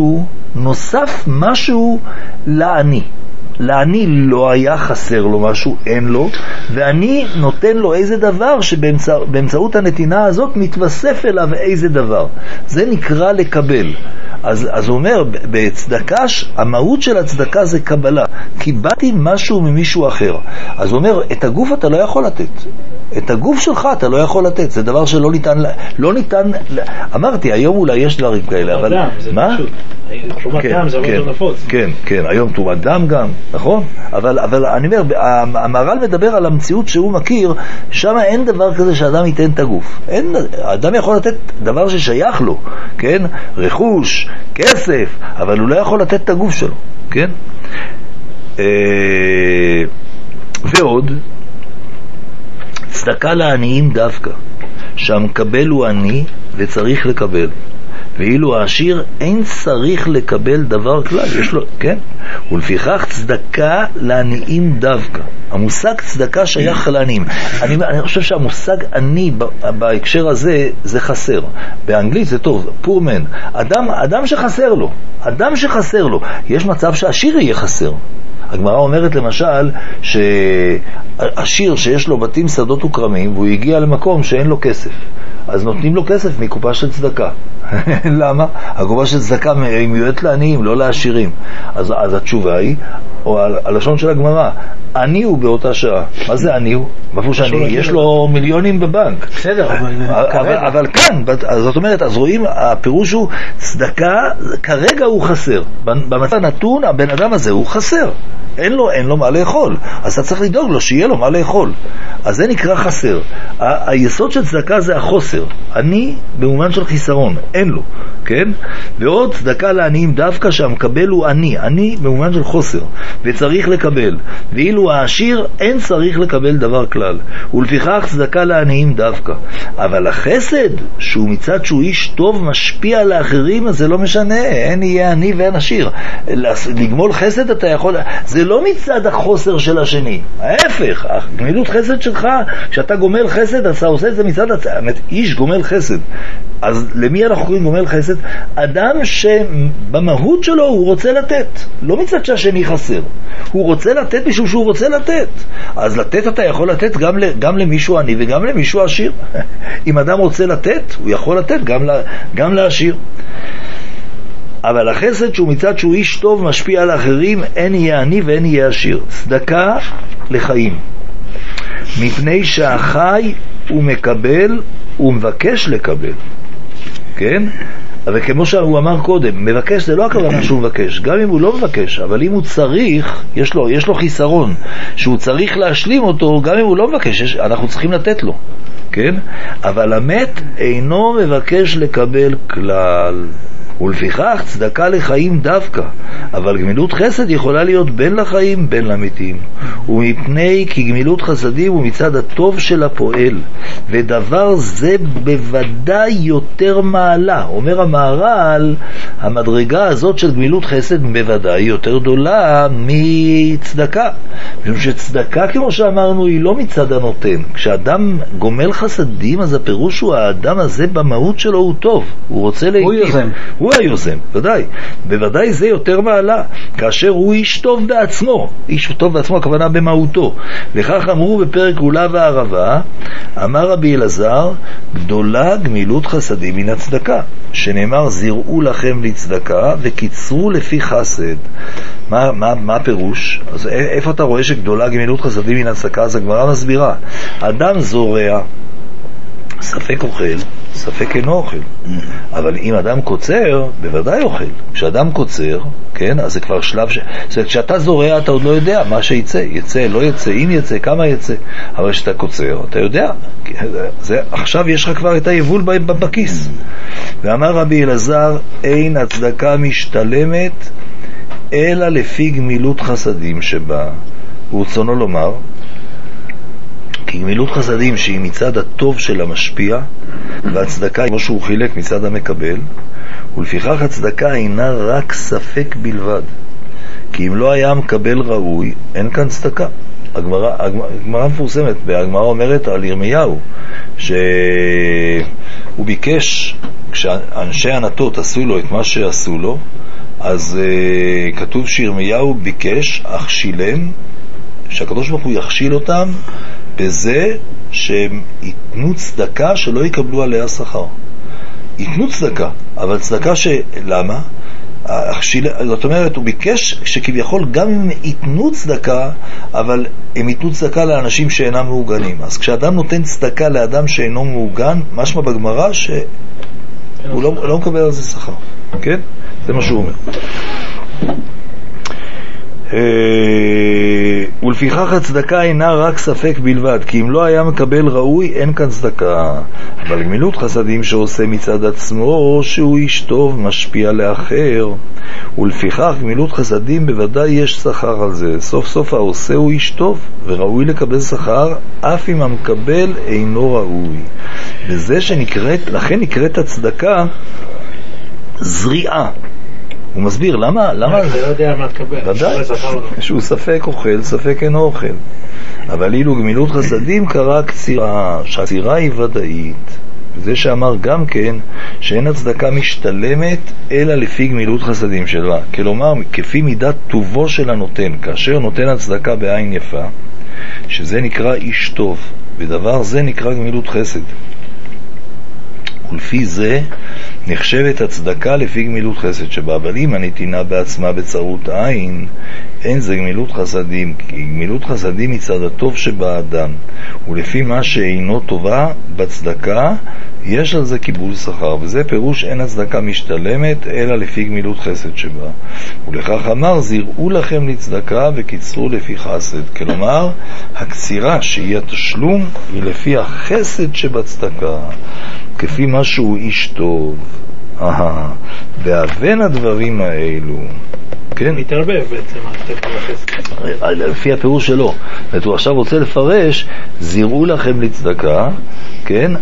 משהו לעני. לעני לא היה חסר לו משהו, אין לו, ואני נותן לו איזה דבר שבאמצעות הנתינה הזאת מתווסף אליו איזה דבר. זה נקרא לקבל. אז הוא אומר, בצדקה, המהות של הצדקה זה קבלה. קיבלתי משהו ממישהו אחר. אז הוא אומר, את הגוף אתה לא יכול לתת. את הגוף שלך אתה לא יכול לתת. זה דבר שלא ניתן, אמרתי, היום אולי יש דברים כאלה, אבל מה? תרומת דם זה הרבה יותר נפוץ. כן, היום תרומת דם גם, נכון? אבל אני אומר, המהר"ל מדבר על המציאות שהוא מכיר, שם אין דבר כזה שאדם ייתן את הגוף. אדם יכול לתת דבר ששייך לו, כן? רכוש, כסף, אבל הוא לא יכול לתת את הגוף שלו, כן? ועוד, צדקה לעניים דווקא, שהמקבל הוא עני וצריך לקבל, ואילו העשיר אין צריך לקבל דבר כלל, יש לו, כן? ולפיכך צדקה לעניים דווקא. המושג צדקה שייך לעניים. אני חושב שהמושג עני בהקשר הזה זה חסר. באנגלית זה טוב, poor man. אדם שחסר לו. יש מצב שהעשיר יהיה חסר. הגמרא אומרת למשל שעשיר שיש לו בתים, שדות וקרמים, והוא הגיע למקום שאין לו כסף, אז נותנים לו כסף מקופה של צדקה. למה? הקופה של צדקה מיועדת לעניים, לא לעשירים. אז התשובה היא, או הלשון של הגמרא, עני הוא באותה שעה. מה זה עני הוא? בפוש עני, יש לו מיליונים בבנק. בסדר, אבל כאן, זאת אומרת, אז רואים, הפירוש הוא, צדקה כרגע הוא חסר. במצב נתון, הבן אדם הזה הוא חסר. אין לו מה לאכול, אז אתה צריך לדאוג לו שיהיה לו מה לאכול. אז זה נקרא חסר. היסוד של צדקה זה החוסר. אני במובן של חיסרון, אין לו, כן? ועוד צדקה לעניים דווקא שהמקבל הוא אני במובן של חוסר, וצריך לקבל, ואילו העשיר אין צריך לקבל דבר כלל, ולפיכך צדקה לעניים דווקא. אבל החסד שהוא מצד שהוא איש טוב משפיע על האחרים, אז זה לא משנה, אין יהיה עני ואין עשיר. לגמול חסד אתה יכול, זה לא מצד החוסר של השני, ההפך, גמילות חסד שלך, כשאתה גומל חסד אתה עושה את זה מצד איש גומל חסד. אז למי אנחנו קוראים גומל חסד? אדם שבמהות שלו הוא רוצה לתת, לא מצד שהשני חסר, הוא רוצה לתת משום שהוא רוצה לתת. אז לתת אתה יכול לתת גם למישהו עני וגם למישהו עשיר. אם אדם רוצה לתת, הוא יכול לתת גם לעשיר. אבל החסד שהוא מצד שהוא איש טוב משפיע על האחרים, אין יהיה עני ואין יהיה עשיר. צדקה לחיים, מפני שהחי הוא מקבל, הוא מבקש לקבל, כן? אבל כמו שהוא אמר קודם, מבקש זה לא הכוונה שהוא מבקש, גם אם הוא לא מבקש, אבל אם הוא צריך, יש לו חיסרון שהוא צריך להשלים אותו, גם אם הוא לא מבקש, אנחנו צריכים לתת לו, כן? אבל המת אינו מבקש לקבל כלל, ולפיכך צדקה לחיים דווקא, אבל גמילות חסד יכולה להיות בין לחיים בין למתים, ומפני כי גמילות חסדים הוא מצד הטוב של הפועל, ודבר זה בוודאי יותר מעלה. אומר המהר"ל, המדרגה הזאת של גמילות חסד בוודאי יותר גדולה מצדקה, משום שצדקה כמו שאמרנו היא לא מצד הנותן. כשאדם גומל חסדים אז הפירוש הוא האדם הזה במהות שלו הוא טוב, הוא רוצה להיטיב, הוא היוזם, ודאי, בוודאי זה יותר מעלה, כאשר הוא איש טוב בעצמו, איש טוב בעצמו הכוונה במהותו. לכך אמרו בפרק גאולה וערבה, אמר רבי אלעזר, גדולה גמילות חסדים מן הצדקה, שנאמר זירעו לכם לצדקה וקיצרו לפי חסד. מה הפירוש? אז איפה אתה רואה שגדולה גמילות חסדים מן הצדקה? אז הגמרא מסבירה, אדם זורע, ספק אוכל, ספק אינו אוכל. אבל אם אדם קוצר, בוודאי אוכל. כשאדם קוצר, כן, אז זה כבר שלב כשאתה זורע, אתה עוד לא יודע מה שיצא. יצא, לא יצא, אם יצא, כמה יצא. אבל כשאתה קוצר, אתה יודע. עכשיו יש לך כבר את היבול בכיס. ואמר רבי אלעזר, אין הצדקה משתלמת, אלא לפי גמילות חסדים שבה. ורצונו לומר, כי גמילות חסדים שהיא מצד הטוב של המשפיע, והצדקה כמו שהוא חילק מצד המקבל, ולפיכך הצדקה אינה רק ספק בלבד, כי אם לא היה מקבל ראוי, אין כאן צדקה. הגמרא מפורסמת, והגמרא אומרת על ירמיהו, שהוא ביקש, כשאנשי הנתות עשו לו את מה שעשו לו, אז כתוב שירמיהו ביקש, אך שילם, שהקדוש ברוך הוא יכשיל אותם, בזה שהם ייתנו צדקה שלא יקבלו עליה שכר. ייתנו צדקה, אבל צדקה למה? זאת אומרת, הוא ביקש שכביכול גם אם ייתנו צדקה, אבל הם ייתנו צדקה לאנשים שאינם מעוגנים. אז כשאדם נותן צדקה לאדם שאינו מעוגן, משמע בגמרא שהוא לא מקבל על זה שכר. כן? זה מה שהוא אומר. ולפיכך הצדקה אינה רק ספק בלבד, כי אם לא היה מקבל ראוי אין כאן צדקה. אבל גמילות חסדים שעושה מצד עצמו שהוא איש טוב משפיע לאחר, ולפיכך גמילות חסדים בוודאי יש שכר על זה. סוף סוף העושה הוא איש טוב וראוי לקבל שכר, אף אם המקבל אינו ראוי. וזה שנקראת, לכן נקראת הצדקה זריעה. הוא מסביר למה אתה לא יודע מה תקבל, ודאי, שהוא ספק אוכל, ספק אינו אוכל. אבל אילו גמילות חסדים קרה קצירה, שהקצירה היא ודאית. זה שאמר גם כן שאין הצדקה משתלמת אלא לפי גמילות חסדים שלה, כלומר כפי מידת טובו של הנותן, כאשר נותן הצדקה בעין יפה, שזה נקרא איש טוב, ודבר זה נקרא גמילות חסד. ולפי זה נחשבת הצדקה לפי גמילות חסד שבה, אבל אם הנתינה בעצמה בצרות עין, אין זה גמילות חסדים, כי גמילות חסדים מצד הטוב שבאדם, ולפי מה שאינו טובה בצדקה, יש על זה קיבול שכר, וזה פירוש אין הצדקה משתלמת, אלא לפי גמילות חסד שבה. ולכך אמר, זירעו לכם לצדקה וקיצרו לפי חסד. כלומר, הקצירה שהיא התשלום, היא לפי החסד שבצדקה, כפי מה שהוא איש טוב. והבן הדברים האלו, כן? מתערבב בעצם לפי הפירוש שלו. הוא עכשיו רוצה לפרש, זירעו לכם לצדקה, כן?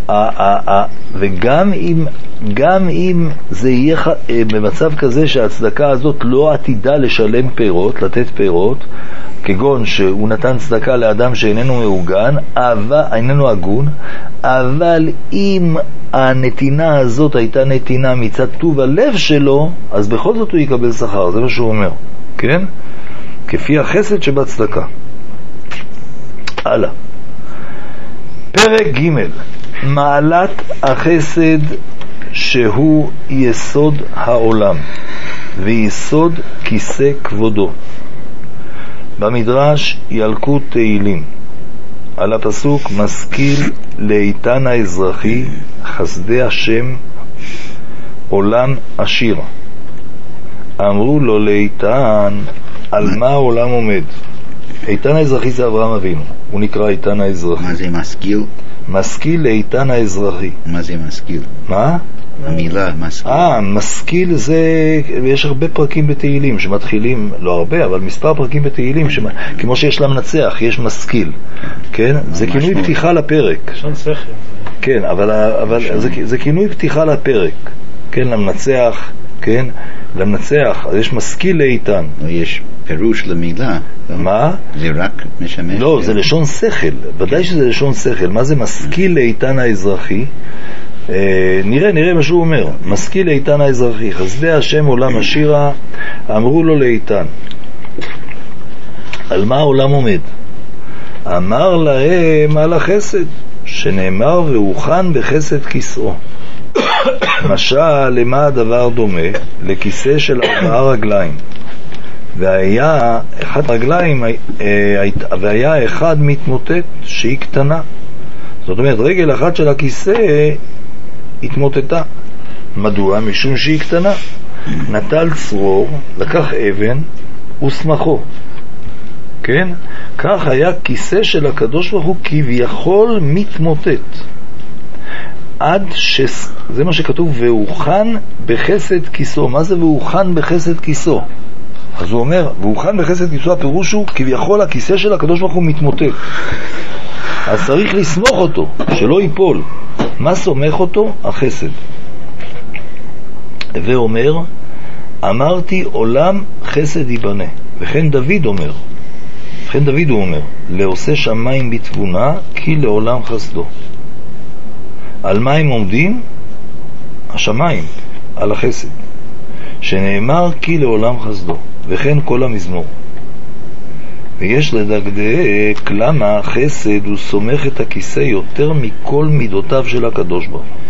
וגם אם זה יהיה במצב כזה שהצדקה הזאת לא עתידה לשלם פירות, לתת פירות, כגון שהוא נתן צדקה לאדם שאיננו מעוגן, איננו הגון, אבל אם הנתינה הזאת הייתה נתינה מצד טוב הלב שלו, אז בכל זאת הוא יקבל שכר. זה מה שהוא אומר, כן? כפי החסד שבצדקה. הלאה. פרק ג' מעלת החסד שהוא יסוד העולם ויסוד כיסא כבודו. במדרש ילקוט תהילים על הפסוק משכיל לאיתן האזרחי חסדי השם עולם עשיר. אמרו לו לאיתן, על מה העולם עומד? איתן האזרחי זה אברהם אבינו, הוא נקרא איתן האזרחי. מה זה משכיל? משכיל לאיתן האזרחי. מה זה משכיל? מה? המילה משכיל. משכיל זה, יש הרבה פרקים בתהילים שמתחילים, לא הרבה, אבל מספר פרקים בתהילים, כמו שיש למנצח, יש משכיל, כן? זה כינוי פתיחה לפרק. שון שכל. כן, אבל זה כינוי פתיחה לפרק, כן, למנצח, כן, למנצח, אז יש משכיל לאיתן. יש פירוש למילה. מה? זה רק משמש. לא, זה לשון שכל, ודאי שזה לשון שכל. מה זה משכיל לאיתן האזרחי? נראה מה שהוא אומר. משכיל לאיתן האזרחי חסדי השם עולם עשירה. אמרו לו לאיתן, על מה העולם עומד? אמר להם על החסד שנאמר והוכן בחסד כיסאו. משל למה הדבר דומה? לכיסא של 4 רגליים, והיה אחד רגליים, והיה אחד מתמוטט שהיא קטנה. זאת אומרת, רגל אחת של הכיסא התמוטטה. מדוע? משום שהיא קטנה. נטל צרור, לקח אבן וסמכו, כן? כך היה כיסא של הקדוש ברוך הוא כביכול מתמוטט, עד זה מה שכתוב והוכן בחסד כיסו. מה זה והוכן בחסד כיסו? אז הוא אומר והוכן בחסד כיסו, הפירוש הוא כביכול הכיסא של הקדוש ברוך הוא מתמוטט, אז צריך לסמוך אותו שלא ייפול. מה סומך אותו? החסד. ואומר אמרתי עולם חסד ייבנה. וכן דוד אומר, הוא אומר לעושה שמיים בתבונה כי לעולם חסדו. על מה הם עומדים? השמיים, על החסד, שנאמר כי לעולם חסדו. וכן כל המזמור. ויש לדקדק למה החסד הוא סומך את הכיסא יותר מכל מידותיו של הקדוש ברוך הוא.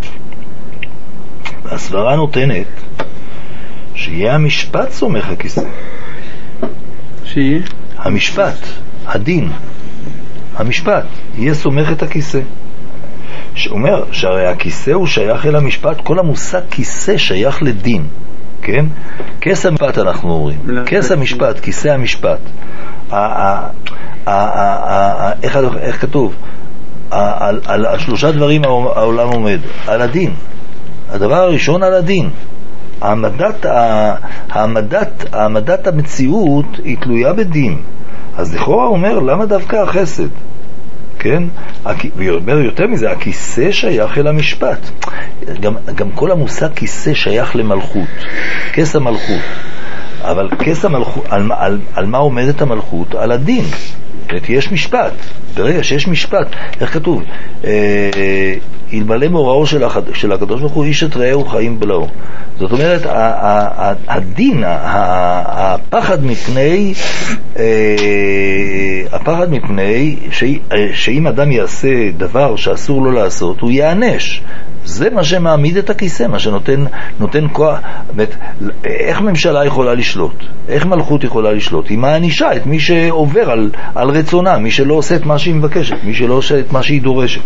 והסברה נותנת שיהיה המשפט סומך הכיסא. שיהיה? המשפט, הדין, המשפט יהיה סומך את הכיסא. שאומר שהרי הכיסא הוא שייך אל המשפט. כל המושג כיסא שייך לדין, כן? כס המשפט אנחנו אומרים, כס המשפט, כיסא המשפט. איך כתוב? על 3 דברים העולם עומד. על הדין. הדבר הראשון על הדין. העמדת המציאות היא תלויה בדין. אז לכאורה אומר למה דווקא החסד, כן? ואומר יותר מזה, הכיסא שייך אל המשפט. גם כל המושג כיסא שייך למלכות, כס המלכות. אבל כס המלכות, על מה עומדת המלכות? על הדין. יש משפט. ברגע שיש משפט, איך כתוב? ילמלא מאוראו של הקדוש ברוך הוא איש את רעהו חיים בלעו. זאת אומרת, הדין, הפחד מפני שאם אדם יעשה דבר שאסור לו לעשות, הוא יענש. זה מה שמעמיד את הכיסא, מה שנותן כוח. איך ממשלה יכולה לשלוט? איך מלכות יכולה לשלוט? היא מענישה את מי שעובר על רצונה, מי שלא עושה את מה שהיא מבקשת, מי שלא עושה את מה שהיא דורשת.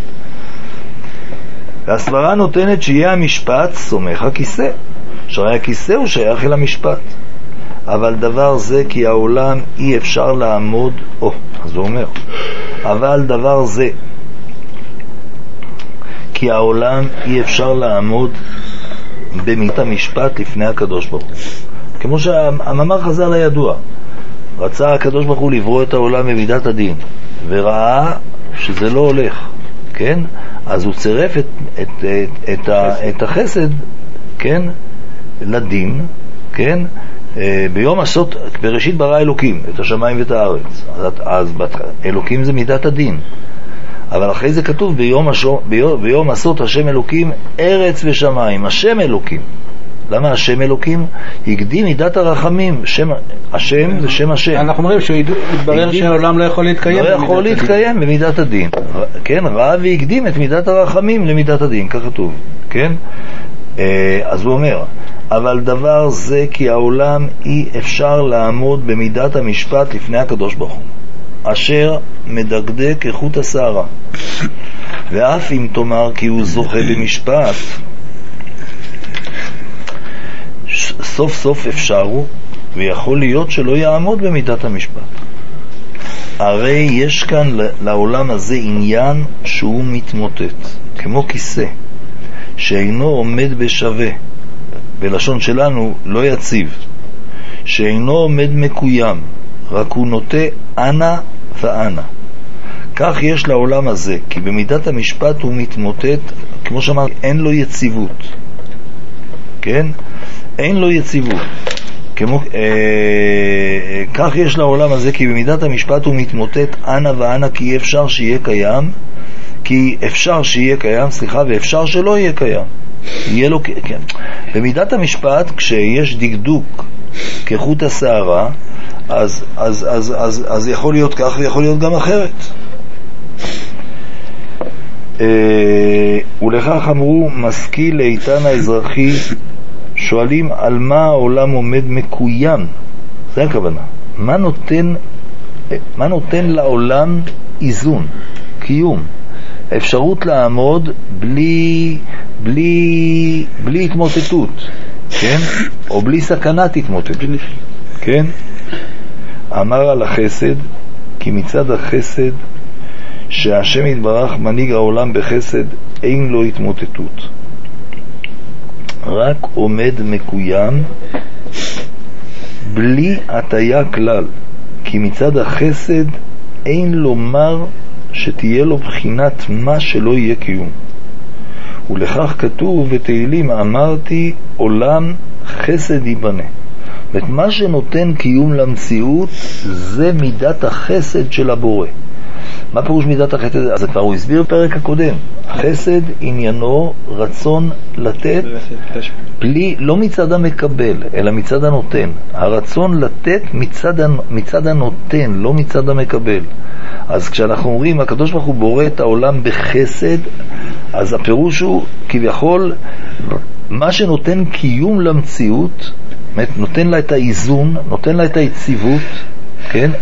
והסברה נותנת שיהיה המשפט סומך הכיסא. שהרי הכיסא הוא שייך אל המשפט. אבל דבר זה כי העולם אי אפשר לעמוד, אז הוא אומר, אבל דבר זה כי העולם אי אפשר לעמוד במידת המשפט לפני הקדוש ברוך הוא. כמו שהמאמר חז"ל הידוע, רצה הקדוש ברוך הוא לברוא את העולם במידת הדין, וראה שזה לא הולך, כן? אז הוא צירף את החסד, כן? לדין, כן? ביום עשות, בראשית ברא אלוקים את השמיים ואת הארץ, אז אלוקים זה מידת הדין. אבל אחרי זה כתוב ביום עשות השם אלוקים ארץ ושמיים. השם אלוקים. למה השם אלוקים? הקדים מידת הרחמים. השם זה שם השם. אנחנו אומרים שהוא התברר שהעולם לא יכול להתקיים. לא יכול להתקיים במידת הדין. כן, ראה והקדים את מידת הרחמים למידת הדין, כך כתוב. כן? אז הוא אומר, אבל דבר זה כי העולם אי אפשר לעמוד במידת המשפט לפני הקדוש ברוך הוא, אשר מדקדק כחוט השערה. ואף אם תאמר כי הוא זוכה במשפט, סוף סוף אפשר הוא, ויכול להיות שלא יעמוד במידת המשפט. הרי יש כאן לעולם הזה עניין שהוא מתמוטט, כמו כיסא שאינו עומד בשווה, בלשון שלנו לא יציב, שאינו עומד מקוים, רק הוא נוטה אנה ואנה. כך יש לעולם הזה, כי במידת המשפט הוא מתמוטט, כמו שאמר, אין לו יציבות. כן? אין לו יציבות. כך יש לעולם הזה, כי במידת המשפט הוא מתמוטט אנה ואנה, כי אפשר שיהיה קיים, ואפשר שלא יהיה קיים. יהיה לו, כן. במידת המשפט, כשיש דקדוק כחוט השערה, אז יכול להיות כך ויכול להיות גם אחרת. ולכך אמרו משכיל איתן האזרחי, שואלים על מה העולם עומד מקוים. זה הכוונה. מה נותן לעולם איזון, קיום, אפשרות לעמוד בלי התמוטטות, כן? או בלי סכנת התמוטטות, כן? אמר על החסד, כי מצד החסד שהשם יתברך מנהיג העולם בחסד, אין לו התמוטטות, רק עומד מקוים בלי הטיה כלל. כי מצד החסד אין לומר שתהיה לו בחינת מה שלא יהיה קיום. ולכך כתוב בתהילים, אמרתי עולם חסד ייבנה. ואת מה שנותן קיום למציאות זה מידת החסד של הבורא. מה פירוש מידת החסד? אז כבר הוא הסביר בפרק הקודם. חסד עניינו רצון לתת, לא מצד המקבל, אלא מצד הנותן. הרצון לתת מצד הנותן, לא מצד המקבל. אז כשאנחנו אומרים הקדוש ברוך הוא בורא את העולם בחסד, אז הפירוש הוא כביכול מה שנותן קיום למציאות, נותן לה את האיזון, נותן לה את היציבות, כן?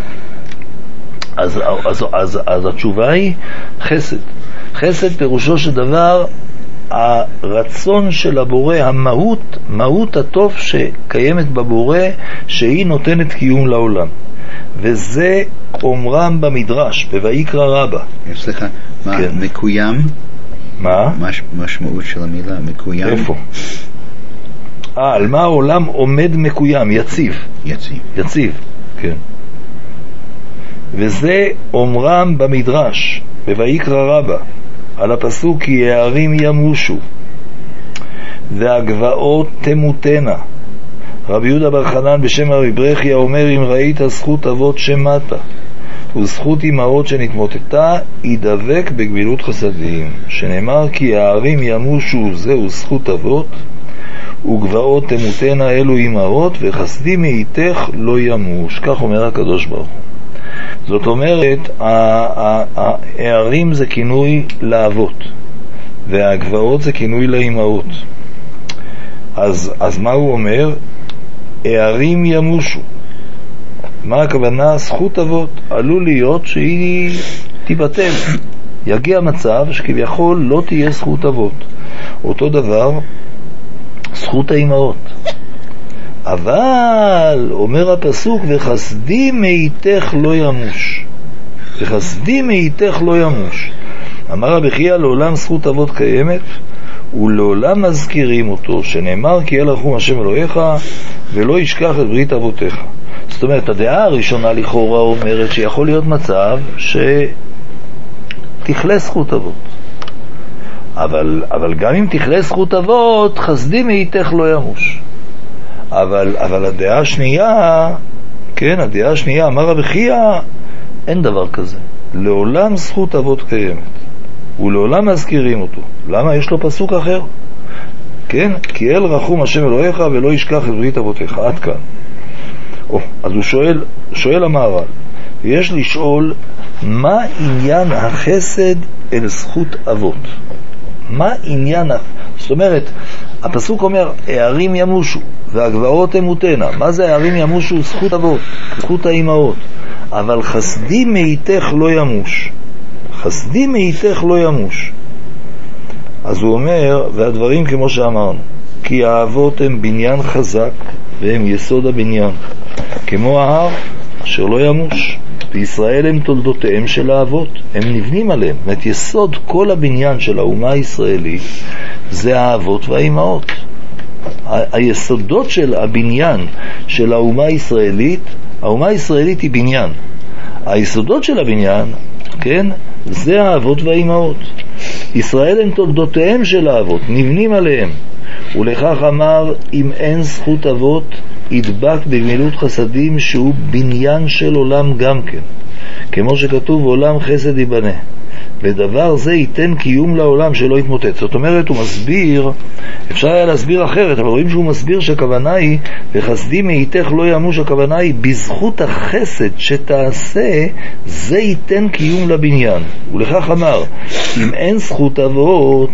אז התשובה היא חסד. חסד פירושו של דבר הרצון של הבורא, מהות הטוב שקיימת בבורא, שהיא נותנת קיום לעולם. וזה אומרם במדרש, בויקרא רבה. סליחה, מה, כן. מקוים? מה? משמעות של המילה מקוים? איפה? על מה העולם עומד מקוים? יציב, כן. וזה אומרם במדרש, בויקרא רבה, על הפסוק כי הערים ימושו והגבעות תמותנה. רבי יהודה בר חנן בשם רבי ברכיה אומר, אם ראית זכות אבות שמתה וזכות אמהות שנתמוטטה, ידבק בגמילות חסדים, שנאמר כי הערים ימושו זהו זכות אבות וגבעות תמותנה אלו אמהות, וחסדי מאיתך לא ימוש. כך אומר הקדוש ברוך הוא. זאת אומרת, הערים זה כינוי לאבות והגבעות זה כינוי לאמהות. אז מה הוא אומר? הערים ימושו. מה הכוונה? זכות אבות. עלול להיות שהיא תיבטל, יגיע מצב שכביכול לא תהיה זכות אבות. אותו דבר זכות האמהות. אבל אומר הפסוק וחסדי מאיתך לא ימוש, וחסדי מאיתך לא ימוש. אמר רבי חייא, לעולם זכות אבות קיימת ולעולם מזכירים אותו, שנאמר כי אל רחום השם אלוהיך ולא ישכח את ברית אבותיך. זאת אומרת, הדעה הראשונה לכאורה אומרת שיכול להיות מצב שתכלה זכות אבות, אבל גם אם תכלה זכות אבות, חסדי מאיתך לא ימוש. אבל הדעה השנייה, כן, הדעה השנייה, אמר רבי חייא, אין דבר כזה. לעולם זכות אבות קיימת ולעולם מזכירים אותו. למה? יש לו פסוק אחר, כן? כי אל רחום השם אלוהיך ולא ישכח את ברית אבותיך. עד כאן. אז הוא שואל המהר"ל, ויש לשאול מה עניין החסד אל זכות אבות? מה עניין, זאת אומרת, הפסוק אומר, הערים ימושו והגבעות אמותנה. מה זה הערים ימושו? זכות אבות, זכות האימהות. אבל חסדי מאיתך לא ימוש. חסדי מאיתך לא ימוש. אז הוא אומר, והדברים כמו שאמרנו, כי האבות הם בניין חזק והם יסוד הבניין, כמו ההר אשר לא ימוש. בישראל הם תולדותיהם של האבות, הם נבנים עליהם. זאת אומרת, יסוד כל הבניין של האומה הישראלית זה האבות והאימהות. היסודות של הבניין של האומה הישראלית, האומה הישראלית היא בניין. היסודות של הבניין, כן, זה האבות והאימהות. ישראל הם תולדותיהם של האבות, נבנים עליהם. ולכך אמר, אם אין זכות אבות, ידבק בגמילות חסדים שהוא בניין של עולם גם כן. כמו שכתוב, עולם חסד ייבנה. ודבר זה ייתן קיום לעולם שלא יתמוטט. זאת אומרת, הוא מסביר, אפשר היה להסביר אחרת, אבל רואים שהוא מסביר שהכוונה היא, וחסדי מאיתך לא ימוש, הכוונה היא, בזכות החסד שתעשה, זה ייתן קיום לבניין. ולכך אמר, אם אין זכות אבות,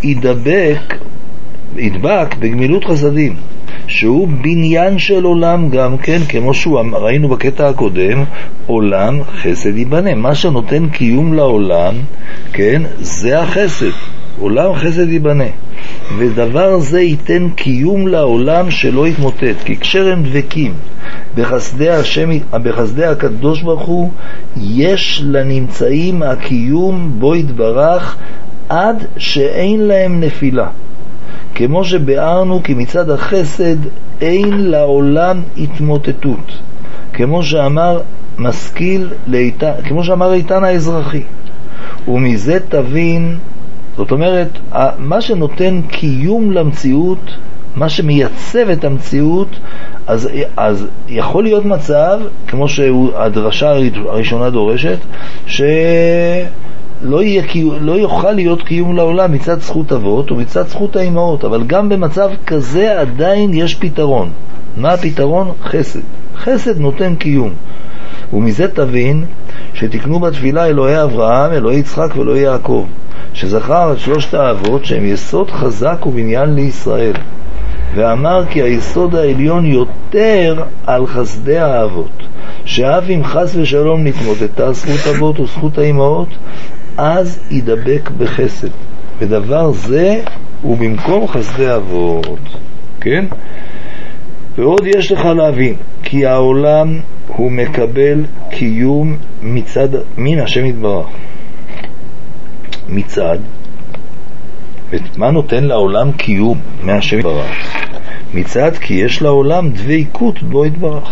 ידבק בגמילות חסדים, שהוא בניין של עולם גם כן, כמו שהוא ראינו בקטע הקודם, עולם חסד ייבנה. מה שנותן קיום לעולם, כן, זה החסד, עולם חסד ייבנה. ודבר זה ייתן קיום לעולם שלא יתמוטט, כי כשר הם דבקים בחסדי השם, בחסדי הקדוש ברוך הוא, יש לנמצאים הקיום בו יתברך עד שאין להם נפילה. כמו שבארנו, כי מצד החסד אין לעולם התמוטטות, כמו שאמר משכיל לאיתן, כמו שאמר איתן האזרחי. ומזה תבין, זאת אומרת, מה שנותן קיום למציאות, מה שמייצב את המציאות, אז יכול להיות מצב, כמו שהדרשה הראשונה דורשת, לא יוכל להיות קיום לעולם מצד זכות אבות ומצד זכות האימהות, אבל גם במצב כזה עדיין יש פתרון. מה הפתרון? חסד. חסד נותן קיום. ומזה תבין שתקנו בתפילה אלוהי אברהם, אלוהי יצחק ואלוהי יעקב, שזכר את שלושת האבות שהם יסוד חזק ובניין לישראל, ואמר כי היסוד העליון יותר על חסדי האבות, שאף אם חס ושלום נתמוטטה זכות אבות וזכות האימהות, אז ידבק בחסד, ודבר זה הוא במקום חסדי אבות. כן? ועוד יש לך להבין, כי העולם הוא מקבל קיום מצד, מן השם יתברך. מצד, מה נותן לעולם קיום מהשם יתברך? מצד כי יש לעולם דבקות בו יתברך.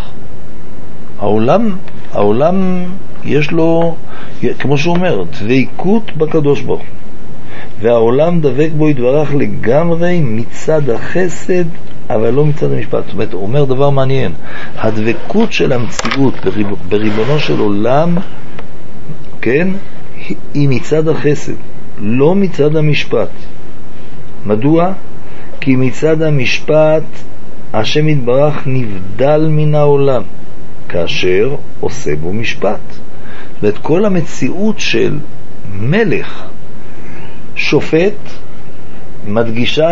העולם יש לו, כמו שהוא אומר, דבקות בקדוש ברוך הוא, והעולם דבק בו יתברך לגמרי מצד החסד, אבל לא מצד המשפט. זאת אומרת, הוא אומר דבר מעניין, הדבקות של המציאות בריבונו של עולם, כן, היא מצד החסד, לא מצד המשפט. מדוע? כי מצד המשפט השם יתברך נבדל מן העולם כאשר עושה בו משפט. ואת כל המציאות של מלך שופט מדגישה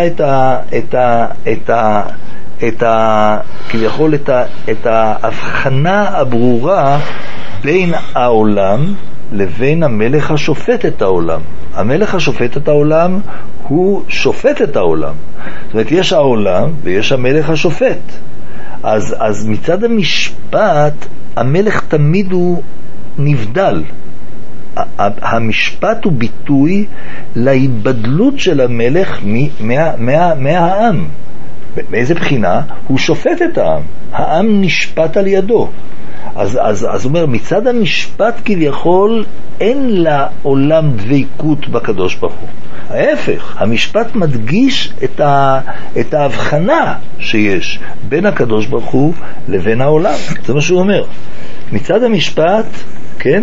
כביכול את ההבחנה הברורה בין העולם לבין המלך השופט את העולם. המלך השופט את העולם הוא שופט את העולם. זאת אומרת, יש העולם ויש המלך השופט. אז מצד המשפט המלך תמיד הוא נבדל. המשפט הוא ביטוי להיבדלות של המלך מהעם. באיזה בחינה? הוא שופט את העם. העם נשפט על ידו. אז אומר, מצד המשפט כביכול אין לעולם דבקות בקדוש ברוך הוא. ההפך, המשפט מדגיש את ההבחנה שיש בין הקדוש ברוך הוא לבין העולם. זה מה שהוא אומר. מצד המשפט, כן,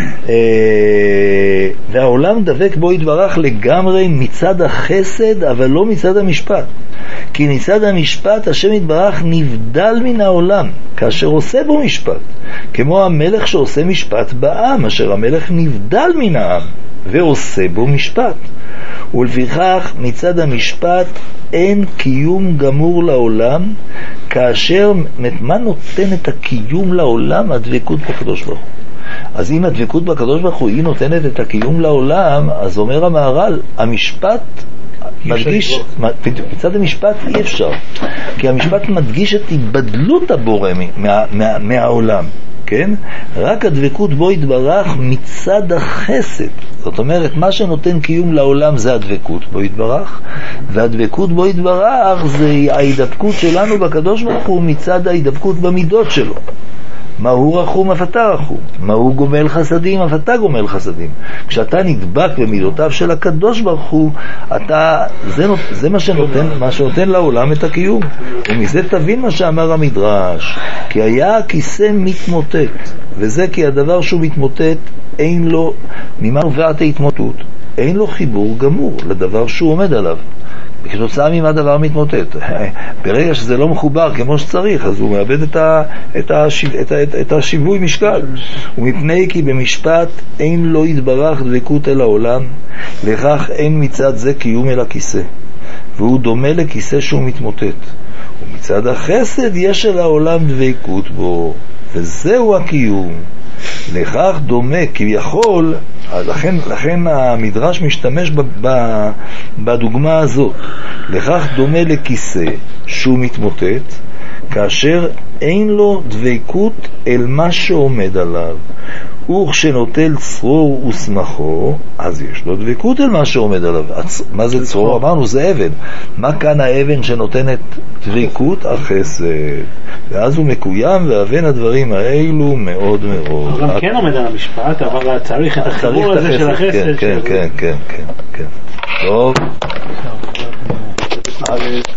והעולם דבק בו יתברך לגמרי מצד החסד, אבל לא מצד המשפט. כי מצד המשפט השם יתברך נבדל מן העולם כאשר עושה בו משפט, כמו המלך שעושה משפט בעם, אשר המלך נבדל מן העם ועושה בו משפט. ולפיכך מצד המשפט אין קיום גמור לעולם, כאשר מה נותן את הקיום לעולם? הדבקות בקדוש ברוך הוא. אז אם הדבקות בקדוש ברוך הוא היא נותנת את הקיום לעולם, אז אומר המהר"ל, המשפט מדגיש, מצד המשפט אי אפשר, כי המשפט מדגיש את היבדלות הבורא מהעולם, כן? רק הדבקות בו יתברך מצד החסד. זאת אומרת, מה שנותן קיום לעולם זה הדבקות בו יתברך, והדבקות בו יתברך זה ההידבקות שלנו בקדוש ברוך הוא מצד ההידבקות במידות שלו. מהו רחום אף אתה רחום, מהו גומל חסדים אף אתה גומל חסדים. כשאתה נדבק במידותיו של הקדוש ברוך הוא, זה מה שנותן לעולם את הקיום. ומזה תבין מה שאמר המדרש, כי היה הכיסא מתמוטט, וזה כי הדבר שהוא מתמוטט אין לו, ממה נובעת ההתמוטטות? אין לו חיבור גמור לדבר שהוא עומד עליו. כתוצאה ממה דבר מתמוטט. ברגע שזה לא מחובר כמו שצריך, אז הוא מאבד את השיווי משקל. ומפני כי במשפט אין לו יתברך דבקות אל העולם, לכך אין מצד זה קיום אל הכיסא, והוא דומה לכיסא שהוא מתמוטט. ומצד החסד יש אל העולם דבקות בו, וזהו הקיום. לכך דומה כביכול, לכן המדרש משתמש בדוגמה הזאת. לכך דומה לכיסא שהוא מתמוטט, כאשר אין לו דבקות אל מה שעומד עליו. וכשנוטל צרור ושמחו, אז יש לו דבקות אל מה שעומד עליו. מה זה צרור? אמרנו, זה אבן. מה כאן האבן שנותנת דבקות? החסד. ואז הוא מקוים, ואבן הדברים האלו מאוד מאוד. הוא גם כן עומד על המשפט, אבל צריך את החיבור הזה של החסד. כן. טוב.